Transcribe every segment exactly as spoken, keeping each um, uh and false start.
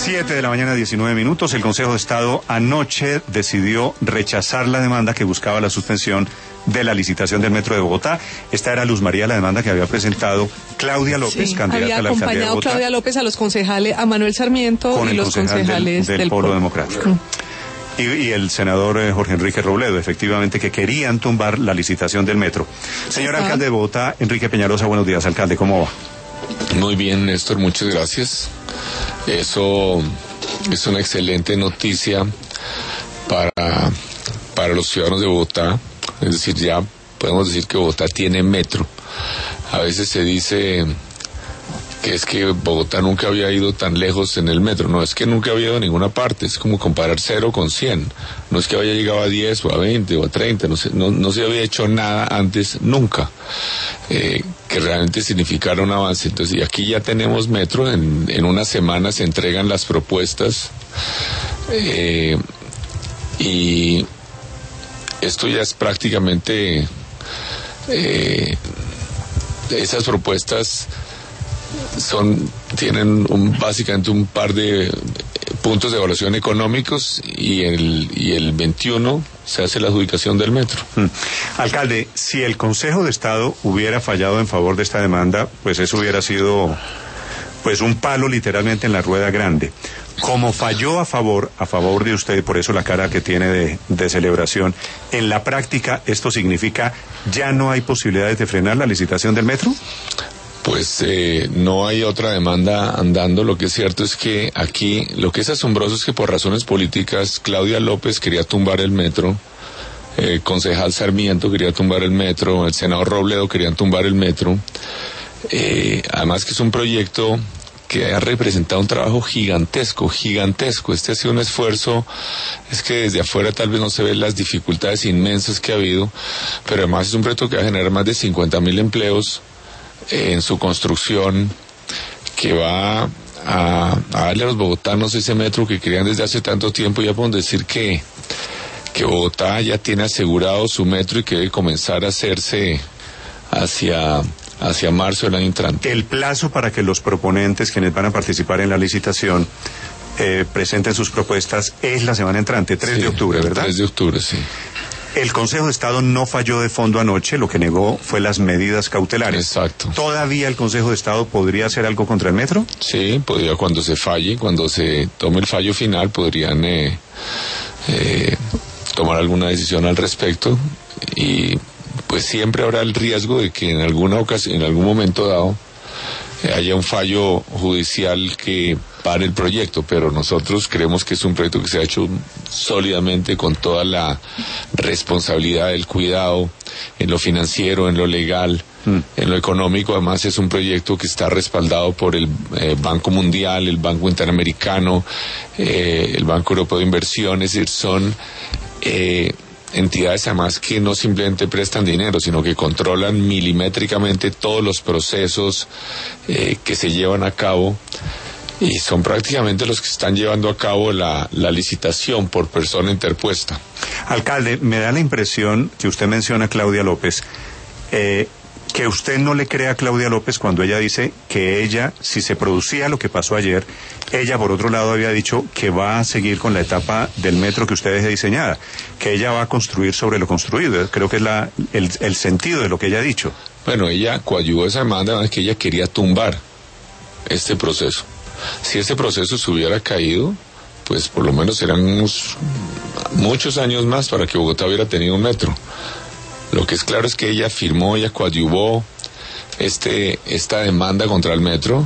siete de la mañana, diecinueve minutos. El Consejo de Estado anoche decidió rechazar la demanda que buscaba la suspensión de la licitación del Metro de Bogotá. Esta era, Luz María, la demanda que había presentado Claudia López, sí, candidata a la alcaldía de Bogotá. Había acompañado Claudia López a los concejales, a Manuel Sarmiento con y los concejal concejales del, del, del Polo, Polo Democrático. Mm. Y, y el senador eh, Jorge Enrique Robledo, efectivamente, que querían tumbar la licitación del metro. Señor Ajá. alcalde de Bogotá, Enrique Peñalosa, buenos días, alcalde, ¿cómo va? Muy bien, Néstor, muchas gracias. Eso es una excelente noticia para, para los ciudadanos de Bogotá. Es decir, ya podemos decir que Bogotá tiene metro. A veces se dice que es que Bogotá nunca había ido tan lejos en el metro. No, es que nunca había ido a ninguna parte. Es como comparar cero con cien. No es que había llegado a diez o a veinte o a treinta. No se, no, no se había hecho nada antes, nunca. Eh, que realmente significara un avance. Entonces, y aquí ya tenemos metro. En, en una semana se entregan las propuestas. Eh, y esto ya es prácticamente... Eh, esas propuestas son tienen un, básicamente un par de puntos de evaluación económicos y el y el veintiuno se hace la adjudicación del metro. Mm. Alcalde, si el Consejo de Estado hubiera fallado en favor de esta demanda, pues eso hubiera sido pues un palo literalmente en la rueda grande. Como falló a favor, a favor de usted, por eso la cara que tiene de, de celebración, en la práctica esto significa ya no hay posibilidades de frenar la licitación del metro. Pues eh, no hay otra demanda andando. Lo que es cierto es que aquí lo que es asombroso es que por razones políticas Claudia López quería tumbar el metro, el concejal Sarmiento quería tumbar el metro, el senador Robledo querían tumbar el metro. Eh, además que es un proyecto que ha representado un trabajo gigantesco, gigantesco. Este ha sido un esfuerzo, es que desde afuera tal vez no se ven las dificultades inmensas que ha habido, pero además es un proyecto que va a generar más de cincuenta mil empleos en su construcción, que va a, a darle a los bogotanos ese metro que querían desde hace tanto tiempo. Ya podemos decir que, que Bogotá ya tiene asegurado su metro y que debe comenzar a hacerse hacia, hacia marzo del año entrante. El plazo para que los proponentes, quienes van a participar en la licitación, eh, presenten sus propuestas es la semana entrante, tres de octubre, ¿verdad? tres de octubre, sí. El Consejo de Estado no falló de fondo anoche, lo que negó fue las medidas cautelares. Exacto. ¿Todavía el Consejo de Estado podría hacer algo contra el metro? Sí, podría, cuando se falle, cuando se tome el fallo final, podrían eh, eh, tomar alguna decisión al respecto, y pues siempre habrá el riesgo de que en alguna ocasión, en algún momento dado, eh, haya un fallo judicial que pare el proyecto, pero nosotros creemos que es un proyecto que se ha hecho sólidamente con toda la responsabilidad del cuidado en lo financiero, en lo legal, mm. en lo económico. Además es un proyecto que está respaldado por el eh, Banco Mundial, el Banco Interamericano, eh, el Banco Europeo de Inversión. Es decir, son eh, entidades además que no simplemente prestan dinero, sino que controlan milimétricamente todos los procesos eh, que se llevan a cabo. Y son prácticamente los que están llevando a cabo la, la licitación por persona interpuesta. Alcalde, me da la impresión que usted menciona a Claudia López, eh, que usted no le cree a Claudia López cuando ella dice que ella, si se producía lo que pasó ayer, ella por otro lado había dicho que va a seguir con la etapa del metro que usted deje diseñada, que ella va a construir sobre lo construido. Creo que es la, el, el sentido de lo que ella ha dicho. Bueno, ella coadyuvó esa demanda, es que ella quería tumbar este proceso. Si ese proceso se hubiera caído, pues por lo menos serán unos, muchos años más para que Bogotá hubiera tenido un metro. Lo que es claro es que ella firmó, ella coadyuvó este, esta demanda contra el metro,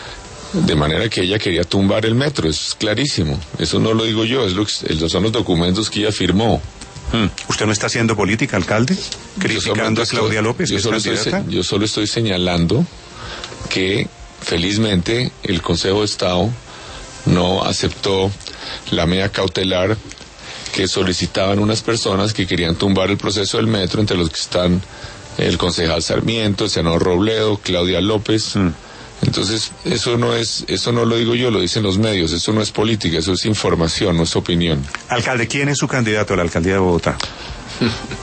de manera que ella quería tumbar el metro. Eso es clarísimo. Eso no lo digo yo, es lo que, son los documentos que ella firmó. Hmm. ¿Usted no está haciendo política, alcalde? ¿Criticando a Claudia López? Yo solo, estoy, yo solo estoy señalando que felizmente el Consejo de Estado no aceptó la medida cautelar que solicitaban unas personas que querían tumbar el proceso del metro, entre los que están el concejal Sarmiento, el senador Robledo, Claudia López. Mm. Entonces, eso no es, eso no lo digo yo, lo dicen los medios, eso no es política, eso es información, no es opinión. Alcalde, ¿quién es su candidato a la alcaldía de Bogotá?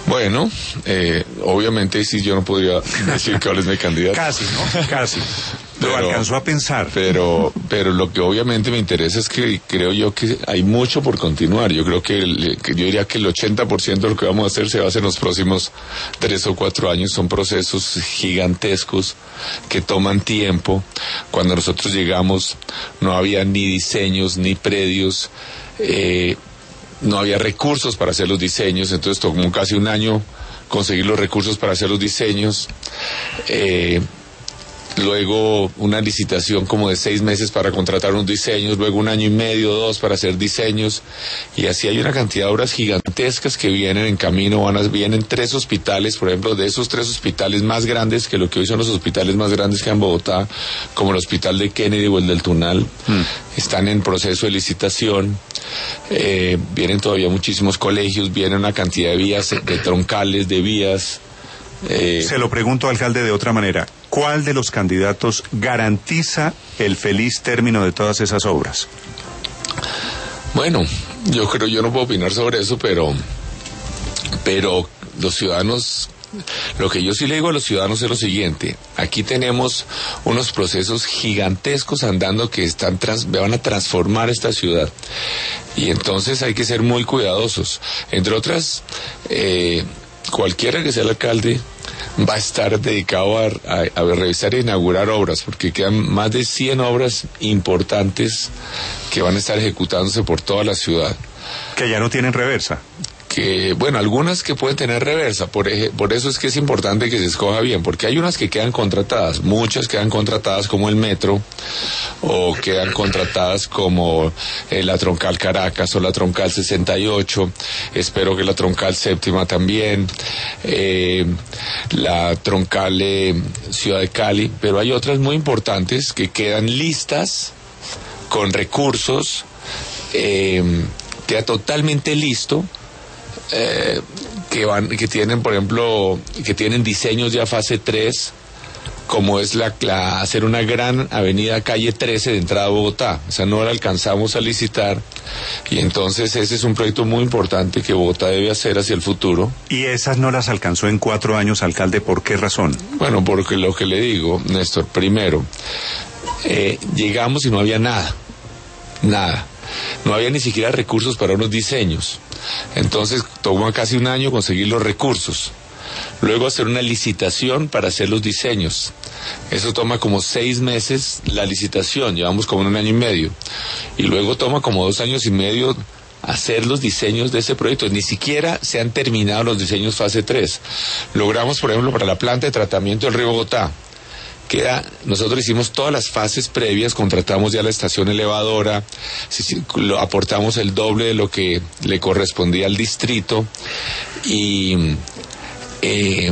Bueno, eh, obviamente sí, yo no podría decir cuál es mi candidato. Casi, ¿no? Casi. Lo alcanzó a pensar. Pero, pero lo que obviamente me interesa es que creo yo que hay mucho por continuar. Yo creo que, el, que yo diría que el ochenta por ciento de lo que vamos a hacer se va a hacer en los próximos tres o cuatro años. Son procesos gigantescos que toman tiempo. Cuando nosotros llegamos no había ni diseños ni predios, eh, no había recursos para hacer los diseños, entonces tomó casi un año conseguir los recursos para hacer los diseños. Eh, Luego una licitación como de seis meses para contratar unos diseños, luego un año y medio, dos para hacer diseños, y así hay una cantidad de obras gigantescas que vienen en camino. Van a, vienen tres hospitales, por ejemplo, de esos tres hospitales más grandes, que lo que hoy son los hospitales más grandes que hay en Bogotá, como el hospital de Kennedy o el del Tunal, mm. están en proceso de licitación. Eh, vienen todavía muchísimos colegios, viene una cantidad de vías, de troncales, de vías. Eh, Se lo pregunto, alcalde, de otra manera. ¿Cuál de los candidatos garantiza el feliz término de todas esas obras? Bueno, yo creo, yo no puedo opinar sobre eso, pero, pero los ciudadanos, lo que yo sí le digo a los ciudadanos es lo siguiente: aquí tenemos unos procesos gigantescos andando que están trans, van a transformar esta ciudad, y entonces hay que ser muy cuidadosos. Entre otras, eh, cualquiera que sea el alcalde va a estar dedicado a, a, a revisar e inaugurar obras, porque quedan más de cien obras importantes que van a estar ejecutándose por toda la ciudad. Que ya no tienen reversa. Que, bueno, algunas que pueden tener reversa, por, eje, por eso es que es importante que se escoja bien, porque hay unas que quedan contratadas, muchas quedan contratadas como el metro, o quedan contratadas como eh, la troncal Caracas o la troncal sesenta y ocho, espero que la troncal séptima también, eh, la troncal eh, Ciudad de Cali, pero hay otras muy importantes que quedan listas, con recursos, eh, queda totalmente listo. Eh, que van, que tienen, por ejemplo, que tienen diseños ya fase tres, como es la, la hacer una gran avenida calle trece de entrada a Bogotá. O sea, no la alcanzamos a licitar, y entonces ese es un proyecto muy importante que Bogotá debe hacer hacia el futuro. ¿Y esas no las alcanzó en cuatro años, alcalde? ¿Por qué razón? Bueno, porque lo que le digo, Néstor, primero, eh, llegamos y no había nada, nada. No había ni siquiera recursos para unos diseños. Entonces tomó casi un año conseguir los recursos. Luego hacer una licitación para hacer los diseños. Eso toma como seis meses la licitación, llevamos como un año y medio. Y luego toma como dos años y medio hacer los diseños de ese proyecto. Ni siquiera se han terminado los diseños fase tres. Logramos, por ejemplo, para la planta de tratamiento del río Bogotá, queda, nosotros hicimos todas las fases previas, contratamos ya la estación elevadora, aportamos el doble de lo que le correspondía al distrito, y eh,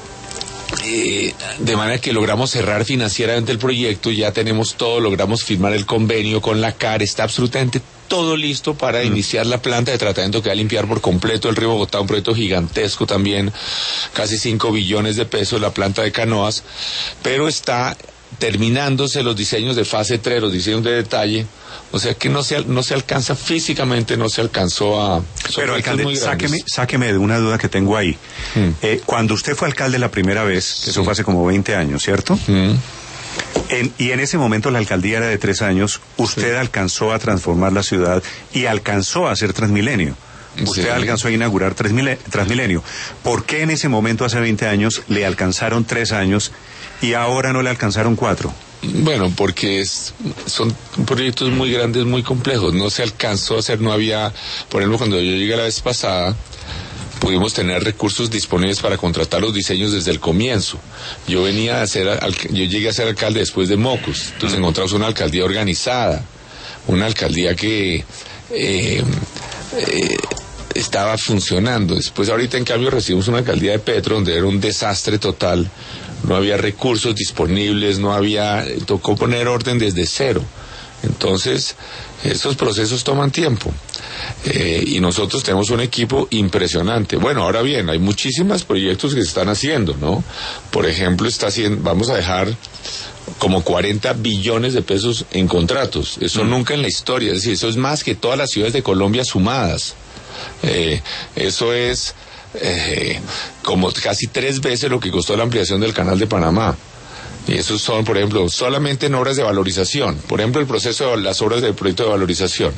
eh, de manera que logramos cerrar financieramente el proyecto, ya tenemos todo, logramos firmar el convenio con la C A R, está absolutamente todo listo para mm. iniciar la planta de tratamiento que va a limpiar por completo el río Bogotá, un proyecto gigantesco también, casi cinco billones de pesos, la planta de canoas, pero está terminándose los diseños de fase tres, los diseños de detalle, o sea que no se, no se alcanza físicamente, no se alcanzó a... Pero alcalde, sáqueme, sáqueme de una duda que tengo ahí. Mm. Eh, cuando usted fue alcalde la primera vez, que sí. Eso fue hace como veinte años, ¿cierto? Mm. En, y en ese momento la alcaldía era de tres años, usted sí. alcanzó a transformar la ciudad y alcanzó a hacer Transmilenio. Usted sí. alcanzó a inaugurar Transmilenio. ¿Por qué en ese momento, hace veinte años, le alcanzaron tres años y ahora no le alcanzaron cuatro? Bueno, porque es, son proyectos muy grandes, muy complejos. No se alcanzó a hacer, no había, por ejemplo, cuando yo llegué la vez pasada, pudimos tener recursos disponibles para contratar los diseños desde el comienzo. Yo venía a ser, yo llegué a ser alcalde después de Mocos, entonces encontramos una alcaldía organizada, una alcaldía que eh, eh, estaba funcionando. Después ahorita en cambio recibimos una alcaldía de Petro donde era un desastre total, no había recursos disponibles, no había, tocó poner orden desde cero. Entonces, estos procesos toman tiempo. Eh, y nosotros tenemos un equipo impresionante. Bueno, ahora bien, hay muchísimos proyectos que se están haciendo, ¿no? Por ejemplo, está haciendo, vamos a dejar como cuarenta billones de pesos en contratos. Eso mm. nunca en la historia. Es decir, eso es más que todas las ciudades de Colombia sumadas. Eh, eso es eh, como casi tres veces lo que costó la ampliación del Canal de Panamá. Y esos son, por ejemplo, solamente en obras de valorización. Por ejemplo, el proceso de las obras del proyecto de valorización.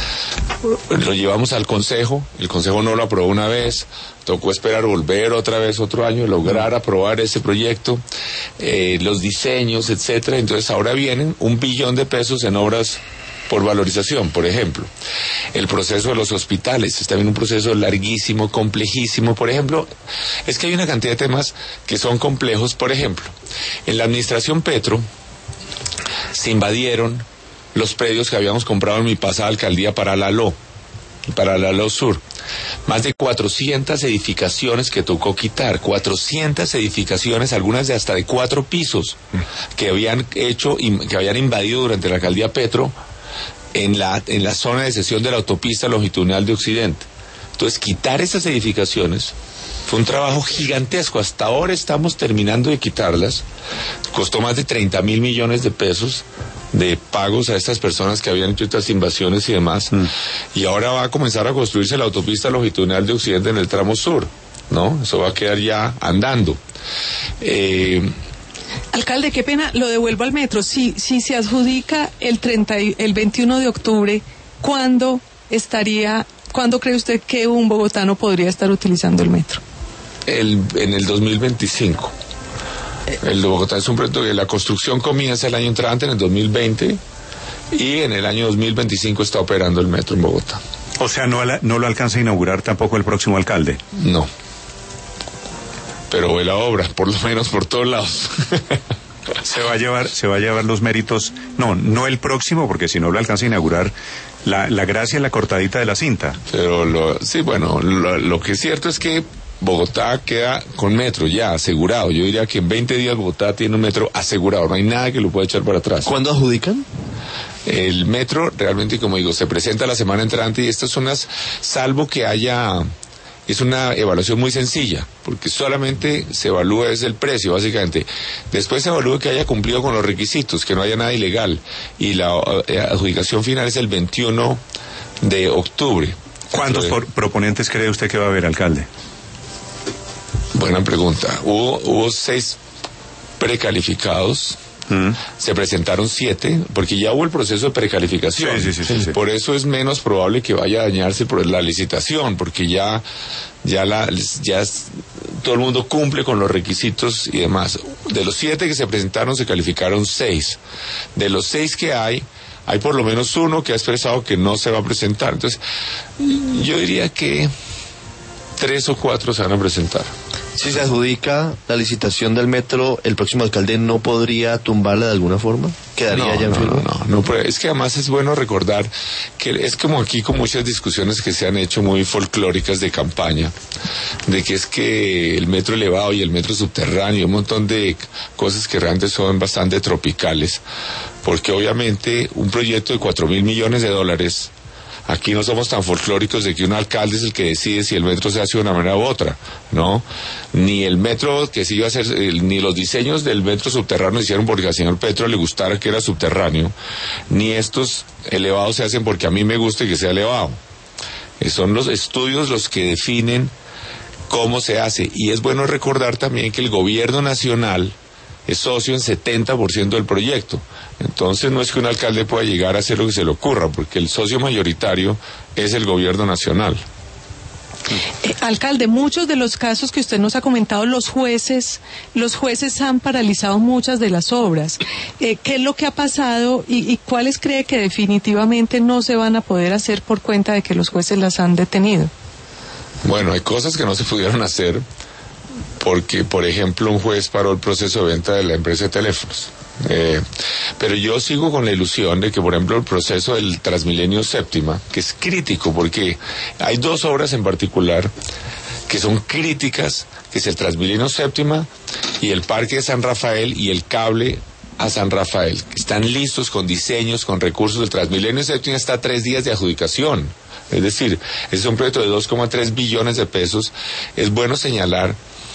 Lo llevamos al Consejo, el Consejo no lo aprobó una vez, tocó esperar volver otra vez otro año, lograr aprobar ese proyecto, eh, los diseños, etcétera. Entonces ahora vienen un billón de pesos en obras por valorización, por ejemplo. El proceso de los hospitales es también un proceso larguísimo, complejísimo. Por ejemplo, es que hay una cantidad de temas que son complejos. Por ejemplo, en la administración Petro se invadieron los predios que habíamos comprado en mi pasada alcaldía para la L O, para la L O Sur. Más de cuatrocientas edificaciones que tocó quitar, cuatrocientas edificaciones, algunas de hasta de cuatro pisos, que habían hecho, que habían invadido durante la alcaldía Petro, en la, en la zona de cesión de la autopista longitudinal de Occidente. Entonces, quitar esas edificaciones fue un trabajo gigantesco. Hasta ahora estamos terminando de quitarlas. Costó más de treinta mil millones de pesos de pagos a estas personas que habían hecho estas invasiones y demás. Mm. Y ahora va a comenzar a construirse la autopista longitudinal de Occidente en el tramo sur, ¿no? Eso va a quedar ya andando. Eh... Alcalde, qué pena, lo devuelvo al metro. Si, si se adjudica el treinta, el veintiuno de octubre, ¿cuándo estaría, cuándo cree usted que un bogotano podría estar utilizando el metro? El, en el dos mil veinticinco. El de Bogotá es un proyecto que la construcción comienza el año entrante, en el dos mil veinte, y en el año dos mil veinticinco está operando el metro en Bogotá. O sea, no, no lo alcanza a inaugurar tampoco el próximo alcalde. No. Pero ve la obra, por lo menos por todos lados. Se va a llevar, se va a llevar los méritos, no, no el próximo, porque si no lo alcanza a inaugurar, la, la gracia es la cortadita de la cinta. Pero lo, sí, bueno, lo, lo que es cierto es que Bogotá queda con metro ya asegurado. Yo diría que en veinte días Bogotá tiene un metro asegurado, no hay nada que lo pueda echar para atrás. ¿Cuándo adjudican? El metro realmente, como digo, se presenta la semana entrante, y estas son las, salvo que haya, es una evaluación muy sencilla, porque solamente se evalúa es el precio, básicamente. Después se evalúa que haya cumplido con los requisitos, que no haya nada ilegal, y la eh, adjudicación final es el veintiuno de octubre. ¿Cuántos Entonces, por, proponentes cree usted que va a haber, alcalde? Buena pregunta. Hubo, hubo seis precalificados. Mm. Se presentaron siete, porque ya hubo el proceso de precalificación. Sí, sí, sí, sí, sí. Por eso es menos probable que vaya a dañarse por la licitación, porque ya, ya, la, ya es, todo el mundo cumple con los requisitos y demás. De los siete que se presentaron, se calificaron seis. De los seis que hay, hay por lo menos uno que ha expresado que no se va a presentar. Entonces, yo diría que tres o cuatro se van a presentar. Si se adjudica la licitación del metro, ¿el próximo alcalde no podría tumbarla de alguna forma? ¿Quedaría no, ya en no, firme? No, no, no, es que además es bueno recordar que es como aquí con muchas discusiones que se han hecho muy folclóricas de campaña, de que es que el metro elevado y el metro subterráneo, un montón de cosas que realmente son bastante tropicales, porque obviamente un proyecto de cuatro mil millones de dólares, aquí no somos tan folclóricos de que un alcalde es el que decide si el metro se hace de una manera u otra, ¿no? Ni el metro que se iba a hacer, ni los diseños del metro subterráneo se hicieron porque al señor Petro le gustara que era subterráneo, ni estos elevados se hacen porque a mí me guste que sea elevado. Eh, son los estudios los que definen cómo se hace. Y es bueno recordar también que el gobierno nacional es socio en setenta por ciento del proyecto. Entonces no es que un alcalde pueda llegar a hacer lo que se le ocurra, porque el socio mayoritario es el gobierno nacional. Eh, alcalde, muchos de los casos que usted nos ha comentado, los jueces, los jueces han paralizado muchas de las obras. Eh, ¿Qué es lo que ha pasado y, y cuáles cree que definitivamente no se van a poder hacer por cuenta de que los jueces las han detenido? Bueno, hay cosas que no se pudieron hacer porque, por ejemplo, un juez paró el proceso de venta de la empresa de teléfonos. Eh, pero yo sigo con la ilusión de que, por ejemplo, el proceso del Transmilenio Séptima, que es crítico porque hay dos obras en particular que son críticas, que es el Transmilenio Séptima y el Parque de San Rafael y el cable a San Rafael, que están listos con diseños, con recursos. El Transmilenio Séptima está a tres días de adjudicación, es decir, es un proyecto de dos coma tres billones de pesos. Es bueno señalar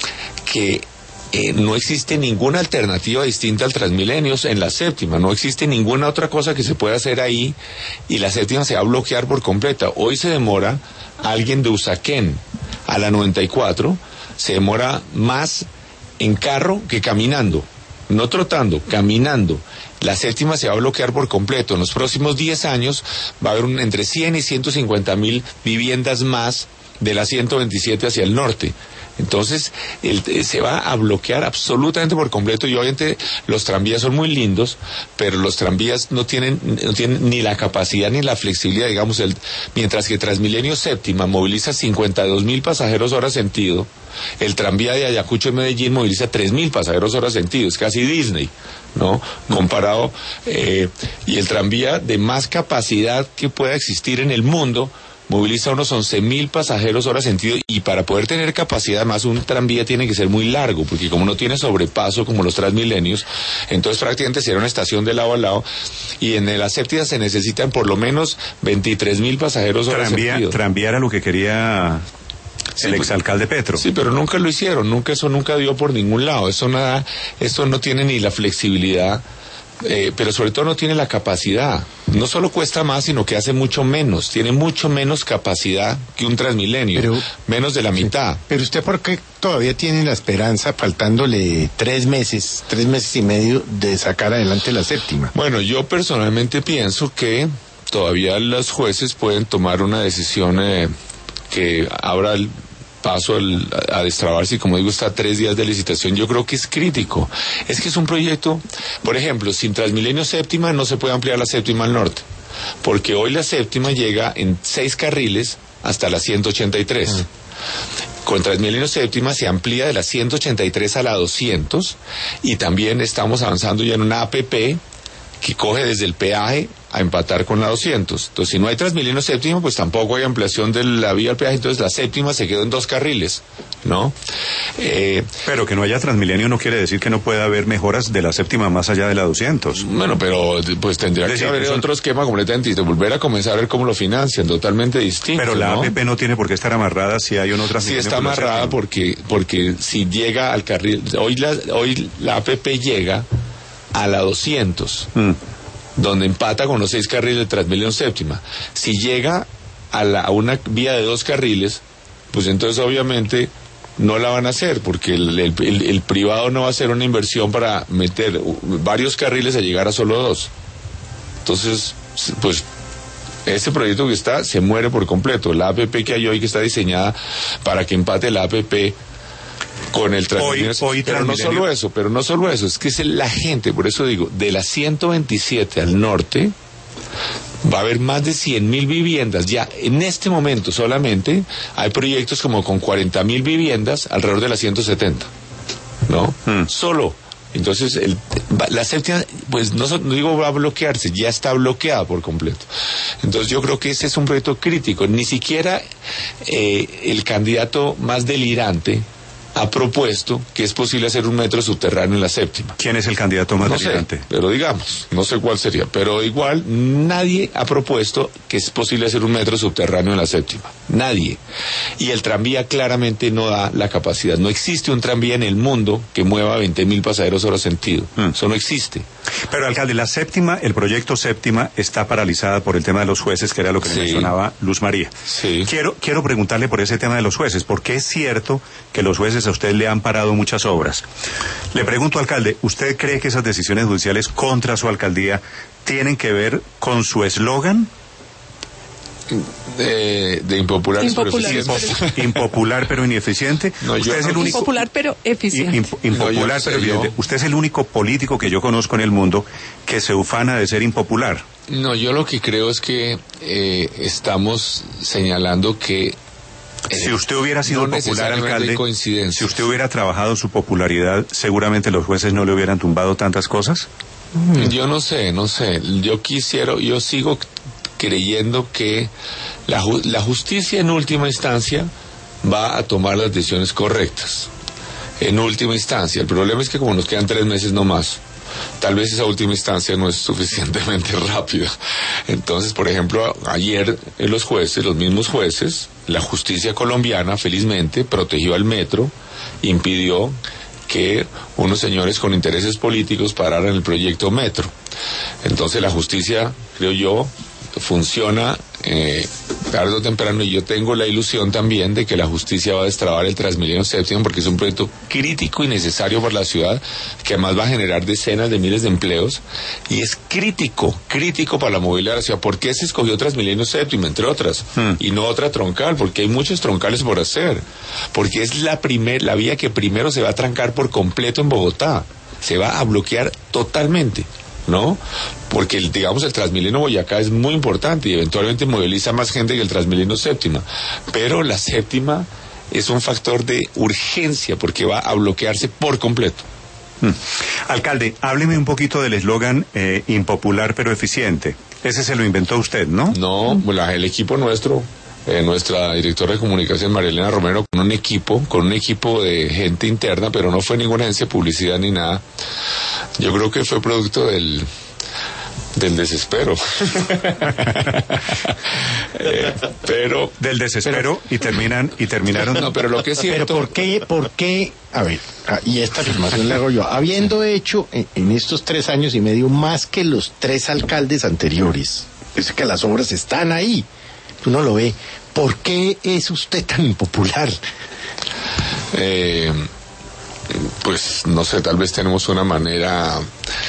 que eh, no existe ninguna alternativa distinta al Transmilenio en la Séptima, no existe ninguna otra cosa que se pueda hacer ahí, y la Séptima se va a bloquear por completa. Hoy se demora alguien de Usaquén a la noventa y cuatro, se demora más en carro que caminando, no trotando, caminando, la séptima se va a bloquear por completo. En los próximos diez años va a haber un, entre cien y ciento cincuenta mil viviendas más de la ciento veintisiete hacia el norte. Entonces, el, se va a bloquear absolutamente por completo, y obviamente los tranvías son muy lindos, pero los tranvías no tienen, no tienen ni la capacidad ni la flexibilidad, digamos, el, mientras que Transmilenio Séptima moviliza cincuenta y dos mil pasajeros hora sentido, el tranvía de Ayacucho en Medellín moviliza tres mil pasajeros hora sentido, es casi Disney, ¿no? Comparado, eh, y el tranvía de más capacidad que pueda existir en el mundo moviliza unos once mil pasajeros hora sentido, y para poder tener capacidad más un tranvía tiene que ser muy largo, porque como no tiene sobrepaso como los Transmilenios, entonces prácticamente será una estación de lado a lado, y en la séptima se necesitan por lo menos veintitrés mil pasajeros hora tranvía, sentido. Tranvía era lo que quería Sí, el exalcalde Petro. Sí, pero nunca lo hicieron, nunca eso nunca dio por ningún lado, eso nada, eso no tiene ni la flexibilidad. Eh, pero sobre todo no tiene la capacidad. No solo cuesta más, sino que hace mucho menos. Tiene mucho menos capacidad que un Transmilenio. Pero, menos de la sí, mitad. Pero usted, ¿por qué todavía tiene la esperanza, faltándole tres meses, tres meses y medio, de sacar adelante la séptima? Bueno, yo personalmente pienso que todavía los jueces pueden tomar una decisión eh, que abra el paso al, a destrabarse, y como digo, está a tres días de licitación. Yo creo que es crítico. Es que es un proyecto, por ejemplo, sin Transmilenio Séptima no se puede ampliar la séptima al norte, porque hoy la séptima llega en seis carriles hasta la ciento ochenta y tres. Uh-huh. Con Transmilenio Séptima se amplía de la ciento ochenta y tres a la doscientos, y también estamos avanzando ya en una A P P que coge desde el peaje a empatar con la doscientos. Entonces, si no hay Transmilenio Séptima, pues tampoco hay ampliación de la vía al peaje, entonces la séptima se quedó en dos carriles, ¿no? Eh, pero que no haya Transmilenio no quiere decir que no pueda haber mejoras de la séptima más allá de la doscientos. Bueno, pero pues tendría decir, que haber son... otro esquema completamente distinto, volver a comenzar a ver cómo lo financian, totalmente distinto. Pero la ¿no? A P P no tiene por qué estar amarrada si hay un otro Transmilenio. Sí está amarrada porque, porque si llega al carril, hoy la, hoy la A P P llega a la doscientos. Mm. Donde empata con los seis carriles de Transmilenio Séptima. Si llega a, la, a una vía de dos carriles, pues entonces obviamente no la van a hacer, porque el, el, el, el privado no va a hacer una inversión para meter varios carriles a llegar a solo dos. Entonces, pues ese proyecto que está se muere por completo. La A P P que hay hoy, que está diseñada para que empate la A P P con el Transmilenio, hoy, hoy pero Transmilenio. no solo eso, pero no solo eso, es que es la gente, por eso digo, de la ciento veintisiete al norte va a haber más de cien mil viviendas, ya en este momento solamente hay proyectos como con cuarenta mil viviendas alrededor de la ciento setenta, ¿no? Hmm. Solo. Entonces, el, la séptima, pues no, no digo va a bloquearse, ya está bloqueada por completo. Entonces yo creo que ese es un proyecto crítico, ni siquiera eh, el candidato más delirante ha propuesto que es posible hacer un metro subterráneo en la séptima. ¿Quién es el candidato más no delirante? Sé, pero digamos, no sé cuál sería, pero igual nadie ha propuesto que es posible hacer un metro subterráneo en la séptima. Nadie. Y el tranvía claramente no da la capacidad. No existe un tranvía en el mundo que mueva veinte mil pasajeros hora sentido. Mm. Eso no existe. Pero, alcalde, la séptima, el proyecto séptima está paralizada por el tema de los jueces, que era lo que sí. le mencionaba Luz María. Sí. Quiero, quiero preguntarle por ese tema de los jueces, porque es cierto que los jueces a usted le han parado muchas obras. Le pregunto, alcalde, ¿usted cree que esas decisiones judiciales contra su alcaldía tienen que ver con su eslogan? De, de impopular, impopular pero eficiente. Impopular pero ineficiente. No, usted es el único impopular pero eficiente. Imp, impopular no, pero eficiente. Usted es el único político que yo conozco en el mundo que se ufana de ser impopular. No, yo lo que creo es que eh, estamos señalando que eh, si usted hubiera sido no popular, alcalde, si usted hubiera trabajado su popularidad, seguramente los jueces no le hubieran tumbado tantas cosas. Mm. Yo no sé, no sé. Yo quisiera, yo sigo creyendo que la, la justicia en última instancia va a tomar las decisiones correctas. En última instancia. El problema es que como nos quedan tres meses no más, tal vez esa última instancia no es suficientemente rápida. Entonces, por ejemplo, ayer los jueces, los mismos jueces, la justicia colombiana, felizmente, protegió al metro, impidió que unos señores con intereses políticos pararan el proyecto metro. Entonces la justicia, creo yo, funciona eh, tarde o temprano, y yo tengo la ilusión también de que la justicia va a destrabar el Transmilenio Séptimo, porque es un proyecto crítico y necesario para la ciudad, que además va a generar decenas de miles de empleos, y es crítico, crítico para la movilidad de la ciudad. ¿Por qué se escogió Transmilenio Séptimo, entre otras? Hmm. Y no otra troncal, porque hay muchos troncales por hacer, porque es la primer, la vía que primero se va a trancar por completo en Bogotá, se va a bloquear totalmente, ¿no? Porque el, digamos, el Transmilenio Boyacá es muy importante y eventualmente moviliza más gente que el Transmilenio Séptima, pero la Séptima es un factor de urgencia porque va a bloquearse por completo. Hmm. Alcalde, hábleme un poquito del eslogan eh, impopular pero eficiente. Ese se lo inventó usted, ¿no? No, la, el equipo nuestro, eh, nuestra directora de comunicación, María Elena Romero, con un equipo, con un equipo de gente interna, pero no fue ninguna agencia de publicidad ni nada. Yo creo que fue producto del del desespero. eh, pero del desespero pero, y terminan y terminaron. No, pero lo que es cierto. Pero ¿por qué, por qué? A ver, y esta afirmación la hago yo. Habiendo hecho en, en estos tres años y medio más que los tres alcaldes anteriores, es que las obras están ahí. Uno lo ve. ¿Por qué es usted tan impopular? Eh, pues no sé, tal vez tenemos una manera.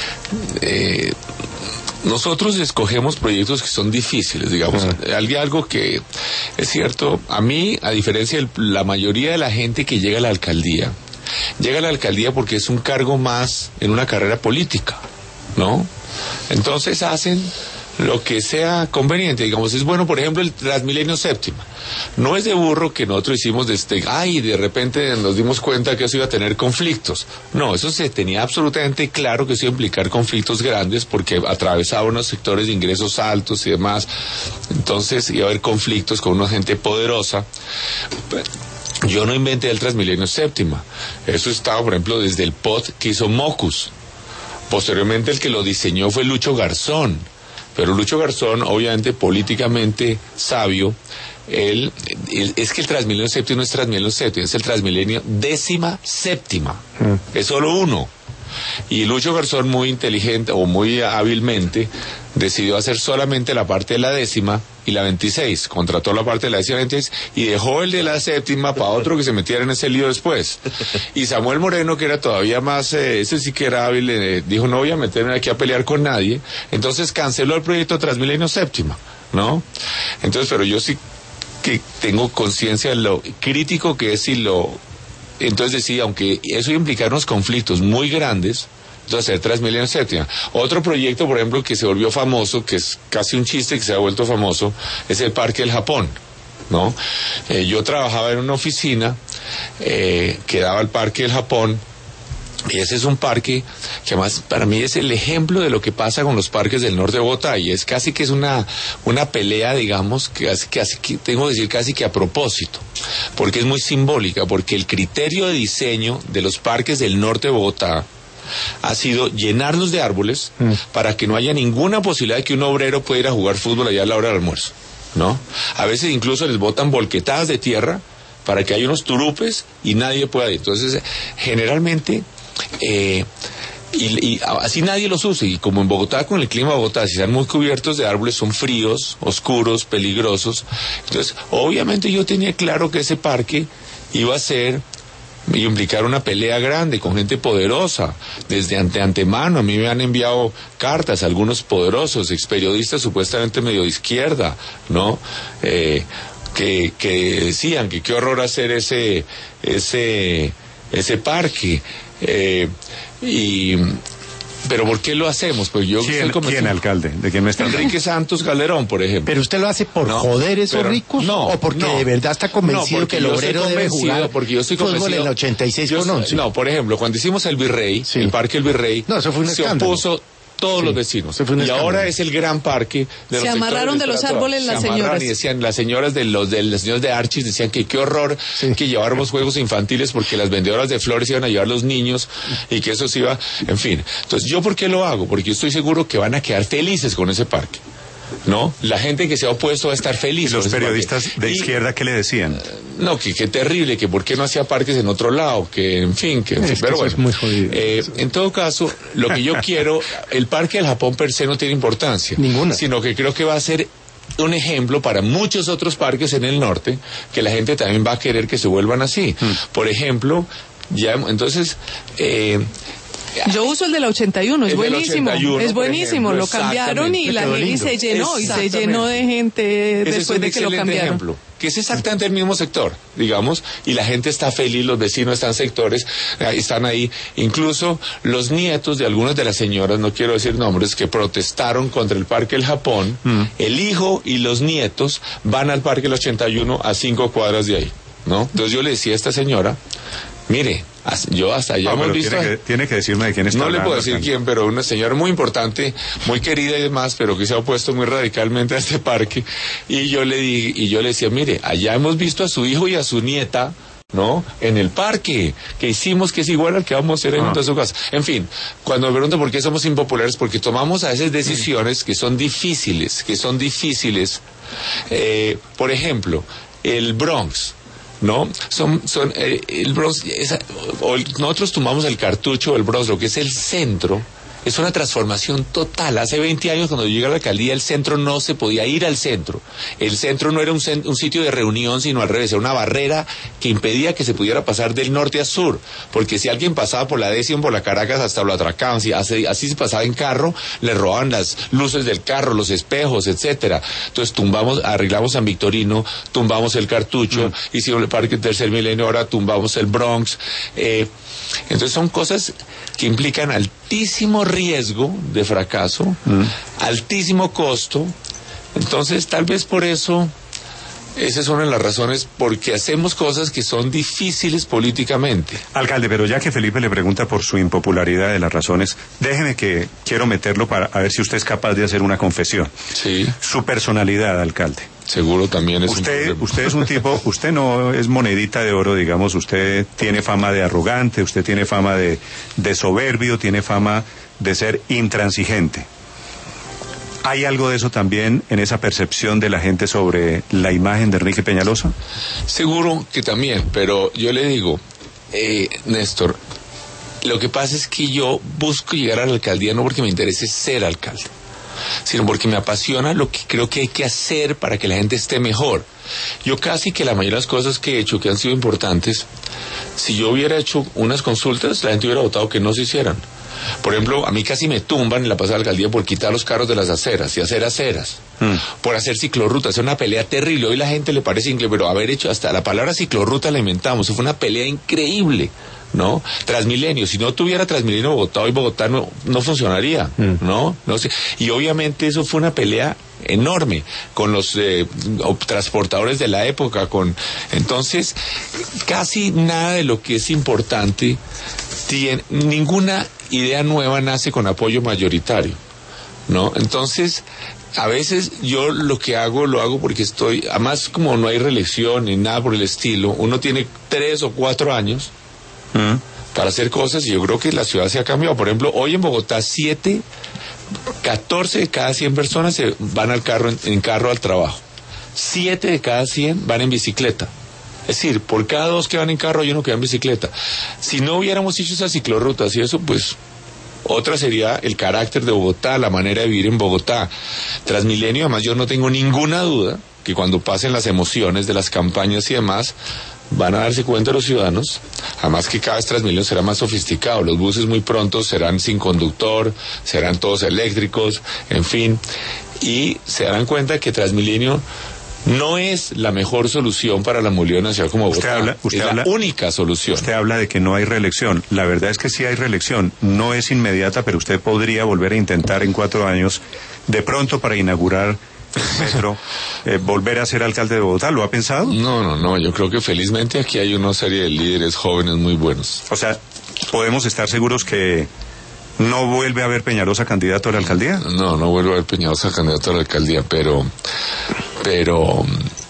Eh, nosotros escogemos proyectos que son difíciles, digamos. Uh-huh. Hay algo que es cierto. A mí, a diferencia de la mayoría de la gente que llega a la alcaldía, llega a la alcaldía porque es un cargo más en una carrera política, ¿no? Entonces hacen lo que sea conveniente, digamos. Es bueno, por ejemplo, el Transmilenio Séptima. No es de burro que nosotros hicimos desde, ay, de repente nos dimos cuenta que eso iba a tener conflictos. No, eso se tenía absolutamente claro que eso iba a implicar conflictos grandes porque atravesaba unos sectores de ingresos altos y demás. Entonces iba a haber conflictos con una gente poderosa. Yo no inventé el Transmilenio Séptima. Eso estaba, por ejemplo, desde el P O T que hizo Mocus. Posteriormente el que lo diseñó fue Lucho Garzón. Pero Lucho Garzón, obviamente políticamente sabio, él, él es que el Transmilenio Séptimo no es Transmilenio Séptimo, es el Transmilenio décima séptima, mm. es solo uno. Y Lucho Garzón, muy inteligente o muy hábilmente, decidió hacer solamente la parte de la décima y la veintiséis, contrató la parte de la décima y veintiséis y dejó el de la séptima para otro que se metiera en ese lío después. Y Samuel Moreno, que era todavía más, eh, ese sí que era hábil, eh, dijo, no voy a meterme aquí a pelear con nadie, entonces canceló el proyecto Transmilenio Séptima, ¿no? Entonces, pero yo sí que tengo conciencia de lo crítico que es y lo... Entonces decía, aunque eso iba a implicar unos conflictos muy grandes, entonces hacer Transmilenio Séptima. Otro proyecto, por ejemplo, que se volvió famoso, que es casi un chiste que se ha vuelto famoso, es el Parque del Japón, ¿no? Eh, yo trabajaba en una oficina eh, que daba al Parque del Japón, y ese es un parque que además para mí es el ejemplo de lo que pasa con los parques del norte de Bogotá, y es casi que es una, una pelea, digamos, que casi, casi que tengo que decir casi que a propósito, porque es muy simbólica, porque el criterio de diseño de los parques del norte de Bogotá ha sido llenarlos de árboles mm. para que no haya ninguna posibilidad de que un obrero pueda ir a jugar fútbol allá a la hora del almuerzo, ¿no? A veces incluso les botan volquetadas de tierra para que haya unos turupes y nadie pueda ir. Entonces, generalmente, eh, y, y así nadie los usa, y como en Bogotá, con el clima de Bogotá, si están muy cubiertos de árboles, son fríos, oscuros, peligrosos. Entonces, obviamente yo tenía claro que ese parque iba a ser... y implicar una pelea grande con gente poderosa. Desde ante antemano a mí me han enviado cartas algunos poderosos ex periodistas supuestamente medio de izquierda, ¿no? Eh, que, que decían que qué horror hacer ese ese ese parque, eh, y pero ¿por qué lo hacemos? Pues yo ¿Quién, ¿quién alcalde? ¿De quién me está hablando? Enrique Santos Calderón, por ejemplo. ¿Pero usted lo hace por no, joder esos pero, ricos? No, ¿O porque no, de verdad está convencido no, que el obrero debe jugar porque yo estoy fútbol convencido, en el ochenta y seis yo, con once? No, por ejemplo, cuando hicimos el Virrey, sí. el Parque El Virrey, no, eso fue un se escándalo. opuso todos sí. los vecinos. Y ahora es el gran parque de Se los amarraron de los árboles las señoras. Y decían, las señoras de los de las señoras de Archis decían que qué horror sí. que lleváramos juegos infantiles porque las vendedoras de flores iban a llevar los niños y que eso se iba, en fin. Entonces, ¿yo por qué lo hago? Porque yo estoy seguro que van a quedar felices con ese parque, ¿no? La gente que se ha opuesto va a estar feliz. ¿Y los periodistas parque. de y, izquierda qué le decían? No, que qué terrible, que por qué no hacía parques en otro lado, que en fin, que... En fin, pero bueno, es muy jodido. Eh, en todo caso, lo que yo quiero, el Parque del Japón per se no tiene importancia. Ninguna. Sino que creo que va a ser un ejemplo para muchos otros parques en el norte que la gente también va a querer que se vuelvan así. Mm. Por ejemplo, ya entonces... Eh, Yo uso el de la ochenta y uno, es buenísimo, ochenta y uno, es buenísimo, ejemplo, lo cambiaron y la y se llenó y se llenó de gente después de que lo cambiaron. Ejemplo, que es exactamente el mismo sector, digamos, y la gente está feliz, los vecinos están sectores, están ahí, incluso los nietos de algunas de las señoras, no quiero decir nombres, que protestaron contra el Parque del Japón, mm. el hijo y los nietos van al Parque del ochenta y uno a cinco cuadras de ahí, ¿no? Entonces yo le decía a esta señora, mire, yo hasta allá ah, hemos visto... Tiene que, tiene que decirme de quién está No hablando, le puedo decir Alcalde. quién, pero una señora muy importante, muy querida y demás, pero que se ha opuesto muy radicalmente a este parque. Y yo le di, y yo le decía, mire, allá hemos visto a su hijo y a su nieta, ¿no? En el parque, que hicimos, que es igual al que vamos a hacer ahí junto a su casa. En fin, cuando me preguntan por qué somos impopulares, porque tomamos a veces decisiones que son difíciles, que son difíciles. Eh, por ejemplo, el Bronx. ¿No? Son, son, eh, el Bronx, esa, o el, nosotros tomamos el cartucho, el Bronx, lo que es el centro, es una transformación total. Hace veinte años, cuando yo llegué a la alcaldía, el centro no se podía ir al centro. El centro no era un, un sitio de reunión, sino al revés, era una barrera que impedía que se pudiera pasar del norte a sur. Porque si alguien pasaba por la décima, por la Caracas, hasta lo atracaban. Si así, así se pasaba en carro, le robaban las luces del carro, los espejos, etcétera. Entonces tumbamos, arreglamos San Victorino, tumbamos el cartucho, mm. hicimos el Parque Tercer Milenio, ahora tumbamos el Bronx. Eh, entonces son cosas que implican altísimo riesgo de fracaso, mm. altísimo costo. Entonces tal vez por eso esa es una de las razones porque hacemos cosas que son difíciles políticamente. Alcalde, pero ya que Felipe le pregunta por su impopularidad de las razones, déjeme que quiero meterlo para a ver si usted es capaz de hacer una confesión. Sí. Su personalidad, alcalde. Seguro también es usted, un usted es un tipo, usted no es monedita de oro, digamos, usted tiene fama de arrogante, usted tiene fama de, de soberbio, tiene fama de ser intransigente. ¿Hay algo de eso también en esa percepción de la gente sobre la imagen de Enrique Peñalosa? Seguro que también, pero yo le digo, eh, Néstor, lo que pasa es que yo busco llegar a la alcaldía no porque me interese ser alcalde, sino porque me apasiona lo que creo que hay que hacer para que la gente esté mejor. Yo casi que la mayoría de las cosas que he hecho, que han sido importantes, si yo hubiera hecho unas consultas, la gente hubiera votado que no se hicieran. Por ejemplo, a mí casi me tumban en la pasada alcaldía por quitar los carros de las aceras y hacer aceras, mm. por hacer ciclorrutas. Es una pelea terrible. Hoy la gente le parece increíble, pero haber hecho hasta la palabra ciclorruta la inventamos. Fue una pelea increíble, ¿no? Transmilenio. Si no tuviera Transmilenio Bogotá, hoy Bogotá no, no funcionaría, mm. ¿no? no sé. Y obviamente eso fue una pelea enorme con los eh, transportadores de la época, con entonces casi nada de lo que es importante tiene, ninguna idea nueva nace con apoyo mayoritario, ¿no? Entonces a veces yo lo que hago lo hago porque estoy, además como no hay reelección ni nada por el estilo, uno tiene tres o cuatro años ¿Mm? para hacer cosas y yo creo que la ciudad se ha cambiado. Por ejemplo, hoy en Bogotá siete catorce de cada cien personas se van al carro en, en carro al trabajo. siete de cada cien van en bicicleta. Es decir, por cada dos que van en carro hay uno que va en bicicleta. Si no hubiéramos hecho esas ciclorrutas y eso, pues otra sería el carácter de Bogotá, la manera de vivir en Bogotá. Transmilenio, además yo no tengo ninguna duda que cuando pasen las emociones de las campañas y demás, van a darse cuenta los ciudadanos, además que cada vez Transmilenio será más sofisticado, los buses muy pronto serán sin conductor, serán todos eléctricos, en fin, y se darán cuenta que Transmilenio no es la mejor solución para la movilidad nacional como Bogotá. Usted habla, usted es habla, la única solución. Usted habla de que no hay reelección. La verdad es que sí hay reelección. No es inmediata, pero usted podría volver a intentar en cuatro años, de pronto para inaugurar el metro, eh, volver a ser alcalde de Bogotá. ¿Lo ha pensado? No, no, no. Yo creo que felizmente aquí hay una serie de líderes jóvenes muy buenos. O sea, ¿podemos estar seguros que no vuelve a haber Peñalosa candidato a la alcaldía? No, no vuelve a haber Peñalosa candidato a la alcaldía, pero... pero...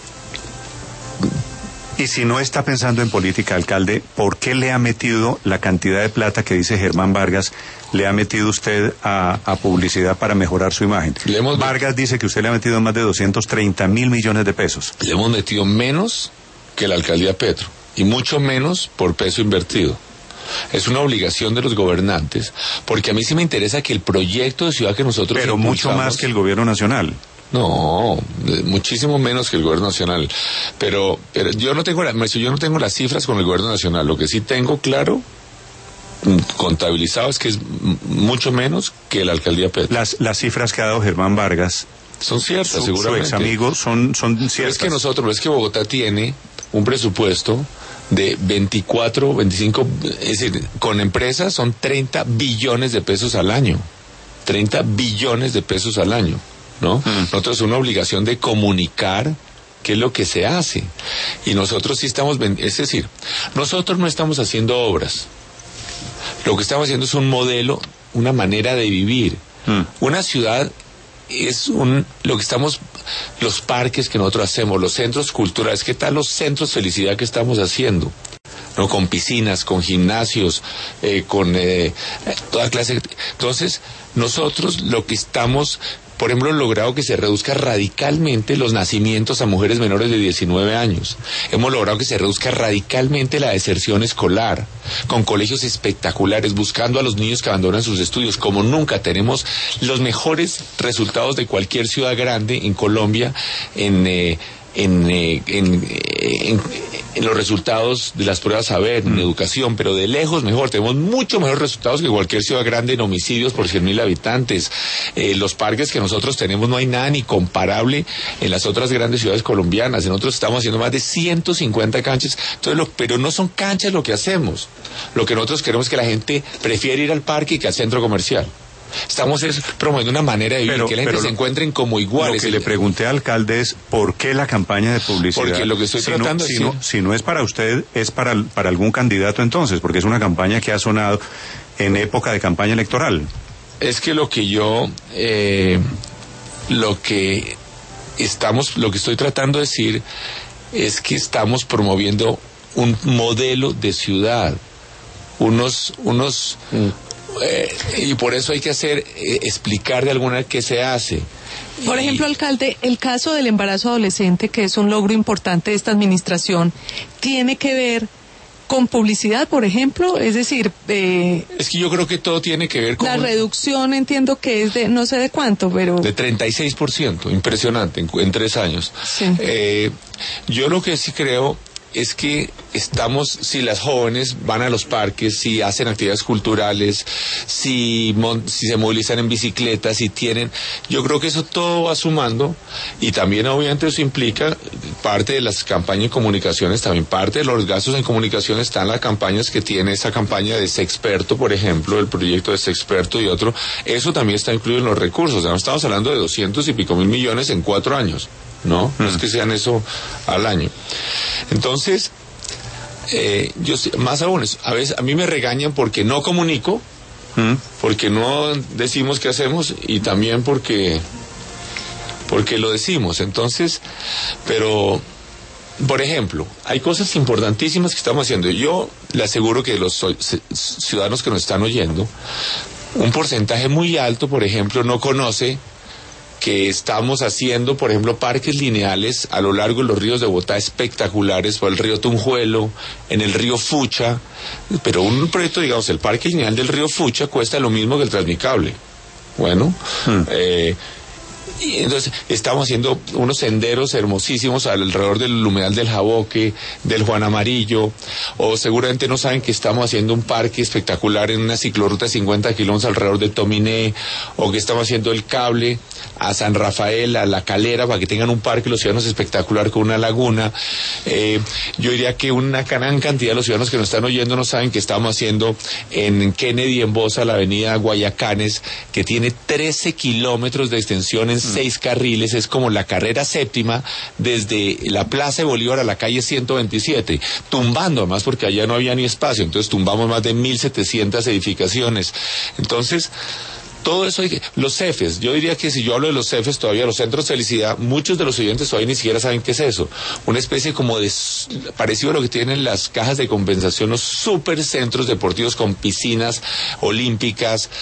Y si no está pensando en política, alcalde, ¿por qué le ha metido la cantidad de plata que dice Germán Vargas, le ha metido usted a, a publicidad para mejorar su imagen? Le hemos Vargas dice que usted le ha metido más de doscientos treinta mil millones de pesos. Le hemos metido menos que la alcaldía Petro, y mucho menos por peso invertido. Es una obligación de los gobernantes, porque a mí sí me interesa que el proyecto de ciudad que nosotros Pero mucho más que el gobierno nacional. No, muchísimo menos que el gobierno nacional. Pero, pero yo no tengo la, yo no tengo las cifras con el gobierno nacional. Lo que sí tengo claro, contabilizado, es que es mucho menos que la alcaldía Petro. Las, las cifras que ha dado Germán Vargas son ciertas, su, seguramente. Su ex amigo son, son ciertas. Pero es que nosotros, es que Bogotá tiene un presupuesto de veinticuatro, veinticinco, es decir, con empresas son treinta billones de pesos al año. treinta billones de pesos al año, ¿no? Mm. Nosotros una obligación de comunicar qué es lo que se hace. Y nosotros sí estamos, es decir, nosotros no estamos haciendo obras. Lo que estamos haciendo es un modelo, una manera de vivir. Mm. Una ciudad es un, lo que estamos, los parques que nosotros hacemos, los centros culturales, ¿qué tal los centros felicidad que estamos haciendo? ¿No? Con piscinas, con gimnasios, eh, con eh, toda clase. Entonces, nosotros lo que estamos, por ejemplo, hemos logrado que se reduzca radicalmente los nacimientos a mujeres menores de diecinueve años. Hemos logrado que se reduzca radicalmente la deserción escolar, con colegios espectaculares, buscando a los niños que abandonan sus estudios. Como nunca, tenemos los mejores resultados de cualquier ciudad grande en Colombia en... Eh, En, eh, en, en, en los resultados de las pruebas saber, en educación, pero de lejos mejor. Tenemos mucho mejores resultados que cualquier ciudad grande en homicidios por cien mil habitantes. Eh, los parques que nosotros tenemos no hay nada ni comparable en las otras grandes ciudades colombianas. Nosotros estamos haciendo más de ciento cincuenta canchas, entonces lo, pero no son canchas lo que hacemos. Lo que nosotros queremos es que la gente prefiere ir al parque que al centro comercial. Estamos es, promoviendo una manera de vivir, pero, que la gente se encuentren como iguales. Lo que le pregunté al alcalde es ¿por qué la campaña de publicidad? Porque lo que estoy si tratando no, de si, decir... no, si no es para usted, es para, para algún candidato entonces, porque es una campaña que ha sonado en época de campaña electoral. Es que lo que yo, eh, lo que estamos, lo que estoy tratando de decir es que estamos promoviendo un modelo de ciudad, unos, unos... Mm. Eh, y por eso hay que hacer, eh, explicar de alguna vez qué se hace. Por y... ejemplo, alcalde, el caso del embarazo adolescente, que es un logro importante de esta administración, ¿tiene que ver con publicidad, por ejemplo? Es decir... Eh, es que yo creo que todo tiene que ver con... La reducción, entiendo que es de, no sé de cuánto, pero... De treinta y seis por ciento, impresionante, en, en tres años. Sí. Eh, yo lo que sí creo... es que estamos, si las jóvenes van a los parques, si hacen actividades culturales, si, mon, si se movilizan en bicicletas, si tienen, yo creo que eso todo va sumando, y también obviamente eso implica parte de las campañas de comunicaciones, también parte de los gastos en comunicaciones están las campañas que tiene esa campaña de Sexperto, por ejemplo, el proyecto de Sexperto y otro, eso también está incluido en los recursos. O sea, no estamos hablando de doscientos y pico mil millones en cuatro años. ¿No? No es que sean eso al año. Entonces, eh, yo más aún, a veces a mí me regañan porque no comunico, ¿Mm? porque no decimos qué hacemos y también porque porque lo decimos. Entonces, pero por ejemplo, hay cosas importantísimas que estamos haciendo. Yo le aseguro que los ciudadanos que nos están oyendo, un porcentaje muy alto, por ejemplo, no conoce que estamos haciendo, por ejemplo, parques lineales a lo largo de los ríos de Bogotá espectaculares, por el río Tunjuelo, en el río Fucha, pero un proyecto, digamos, el parque lineal del río Fucha cuesta lo mismo que el Transmicable. Bueno, hmm. eh, y entonces estamos haciendo unos senderos hermosísimos alrededor del humedal del Jaboque, del Juan Amarillo, o seguramente no saben que estamos haciendo un parque espectacular en una ciclorruta de cincuenta kilómetros alrededor de Tominé, o que estamos haciendo el cable a San Rafael, a La Calera, para que tengan un parque los ciudadanos espectacular con una laguna. Eh, yo diría que una gran cantidad de los ciudadanos que nos están oyendo no saben que estamos haciendo en Kennedy, en Bosa, la avenida Guayacanes, que tiene trece kilómetros de extensión en seis carriles, es como la carrera séptima desde la Plaza de Bolívar a la calle ciento veintisiete, tumbando además porque allá no había ni espacio, entonces tumbamos más de mil setecientas edificaciones. Entonces, todo eso hay que... Los C E F Es, yo diría que si yo hablo de los C E F Es todavía, los centros de felicidad, muchos de los oyentes todavía ni siquiera saben qué es eso. Una especie como de... parecido a lo que tienen las cajas de compensación, los supercentros deportivos con piscinas olímpicas,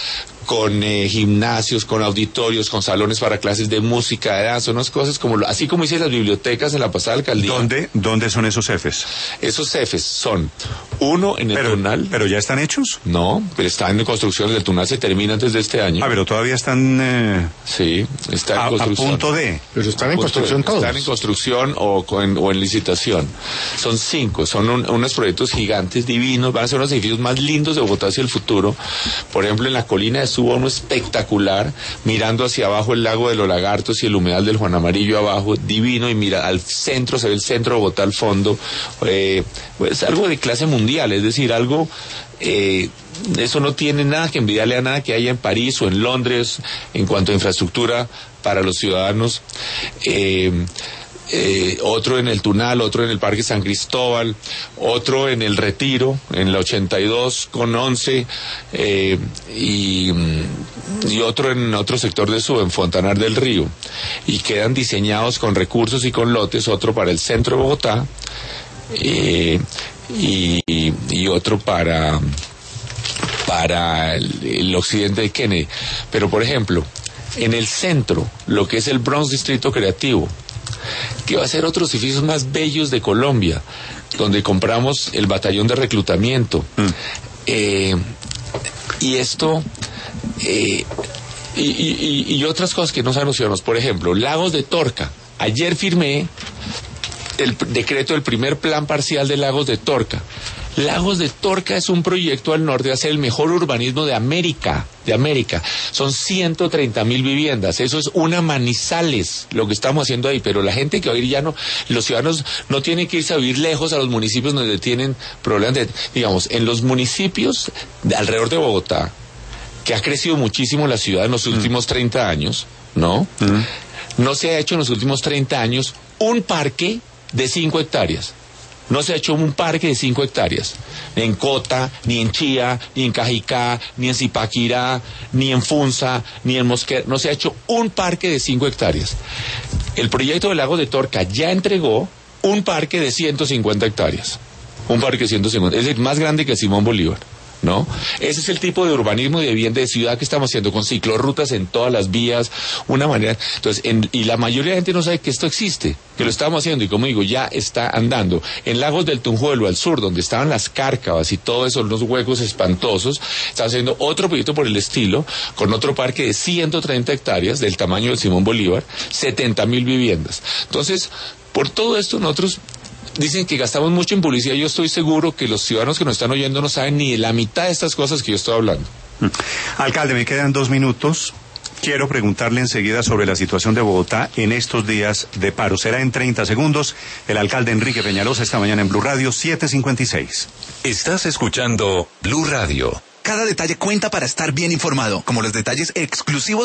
con eh, gimnasios, con auditorios, con salones para clases de música, de danza, unas cosas como, lo, así como hice las bibliotecas en la pasada alcaldía. ¿Dónde, dónde son esos C E Fes? Esos C E Fes son, uno en el pero, Tunal. ¿Pero ya están hechos? No, pero están en construcción, el Tunal se termina antes de este año. Ah, pero todavía están... Eh, sí, está en a, construcción. A punto de... Pero están en construcción todos. Están en construcción o, en, o en licitación. Son cinco, son un, unos proyectos gigantes, divinos, van a ser unos edificios más lindos de Bogotá hacia el futuro. Por ejemplo, en la colina de Suba, uno espectacular, mirando hacia abajo el lago de los Lagartos y el humedal del Juan Amarillo abajo, divino, y mira, al centro, se ve el centro de Bogotá al fondo, eh, pues algo de clase mundial, es decir, algo... Eh, eso no tiene nada que envidiarle a nada que haya en París o en Londres en cuanto a infraestructura para los ciudadanos. Eh, Eh, otro en el Tunal, otro en el Parque San Cristóbal, otro en el Retiro, en la ochenta y dos con once, eh, y, y otro en otro sector de Suba, en Fontanar del Río, y quedan diseñados con recursos y con lotes, otro para el centro de Bogotá, eh, y, y otro para, para el, el occidente de Kennedy. Pero, por ejemplo, en el centro, lo que es el Bronx Distrito Creativo, que va a ser otros edificios más bellos de Colombia, donde compramos el batallón de reclutamiento. Mm. Eh, y esto, eh, y, y, y otras cosas que nos anunciamos, por ejemplo, Lagos de Torca. Ayer firmé el decreto del primer plan parcial de Lagos de Torca. Lagos de Torca es un proyecto al norte de hacer el mejor urbanismo de América, de América. Son ciento treinta mil viviendas, eso es una Manizales, lo que estamos haciendo ahí, pero la gente que va a ir ya no, los ciudadanos no tienen que irse a vivir lejos a los municipios donde tienen problemas de, digamos, en los municipios de alrededor de Bogotá, que ha crecido muchísimo la ciudad en los últimos treinta años, ¿no? Mm. No se ha hecho en los últimos treinta años un parque de cinco hectáreas. No se ha hecho un parque de cinco hectáreas, ni en Cota, ni en Chía, ni en Cajicá, ni en Zipaquirá, ni en Funza, ni en Mosquera. No se ha hecho un parque de cinco hectáreas. El proyecto del Lago de Torca ya entregó un parque de ciento cincuenta hectáreas. Un parque de ciento cincuenta, es decir, más grande que el Simón Bolívar, ¿no? Ese es el tipo de urbanismo y de vivienda de ciudad que estamos haciendo, con ciclorrutas en todas las vías, una manera. Entonces, en, y la mayoría de la gente no sabe que esto existe, que lo estamos haciendo, y como digo, ya está andando. En Lagos del Tunjuelo, al sur, donde estaban las cárcavas y todo eso, unos huecos espantosos, está haciendo otro proyecto por el estilo, con otro parque de ciento treinta hectáreas, del tamaño del Simón Bolívar, setenta mil viviendas. Entonces, por todo esto nosotros... Dicen que gastamos mucho en publicidad. Yo estoy seguro que los ciudadanos que nos están oyendo no saben ni de la mitad de estas cosas que yo estoy hablando. Alcalde, me quedan dos minutos. Quiero preguntarle enseguida sobre la situación de Bogotá en estos días de paro. Será en treinta segundos. El alcalde Enrique Peñalosa esta mañana en Blue Radio siete cincuenta y seis. Estás escuchando Blue Radio. Cada detalle cuenta para estar bien informado, como los detalles exclusivos